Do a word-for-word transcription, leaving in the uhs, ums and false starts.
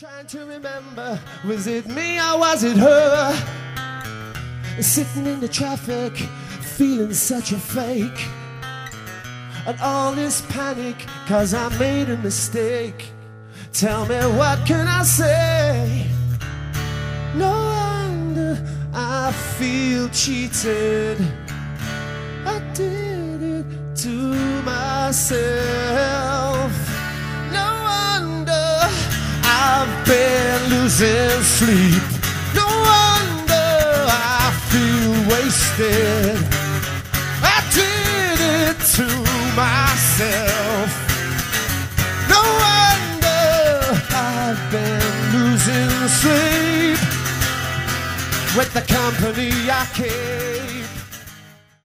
Trying to remember, was it me or was it her? Sitting in the traffic, feeling such a fake. And all this panic, cause I made a mistake. Tell me, what can I say? No wonder I feel cheated. I did it to myself. No wonder I've been losing sleep. No wonder I feel wasted. I did it to myself. No wonder I've been losing sleep with the company I keep.